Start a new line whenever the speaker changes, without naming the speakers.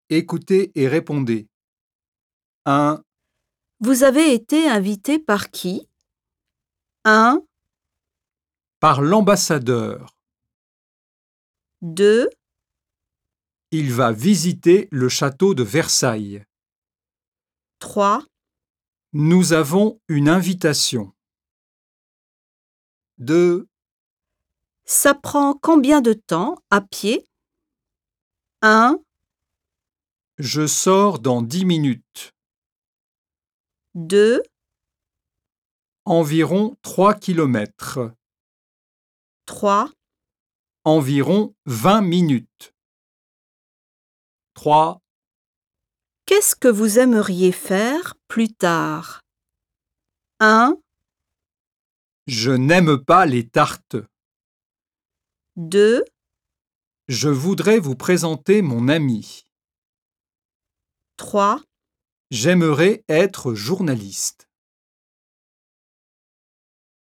Écoutez et répondez. 1,
Vous avez été invité par qui? 1,
par l'ambassadeur.
2,
Il va visiter le château de Versailles.
3,
Nous avons une invitation. 2,
ça prend combien de temps à pied? 1,
je sors dans 10 minutes.
2,
Environ 3 kilomètres.
3,
Environ 20 minutes. 3,
qu'est-ce que vous aimeriez faire plus tard? 1,
je n'aime pas les tartes.
2,
Je voudrais vous présenter mon ami.
3.
J'aimerais être journaliste.